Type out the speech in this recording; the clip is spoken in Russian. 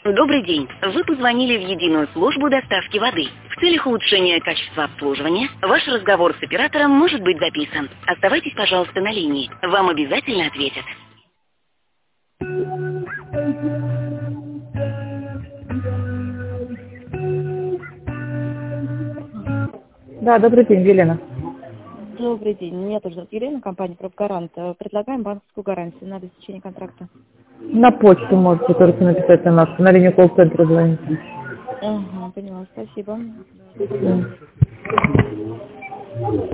Добрый день. Вы позвонили в единую службу доставки воды. В целях улучшения качества обслуживания ваш разговор с оператором может быть записан. Оставайтесь, пожалуйста, на линии. Вам обязательно ответят. Да, добрый день, Елена. Добрый день. Меня тоже зовут Елена, компания «Профгарант». Предлагаем банковскую гарантию на обеспечение контракта. На почту можете только написать на линию колл-центра звоните. Ага, поняла. Спасибо. До свидания.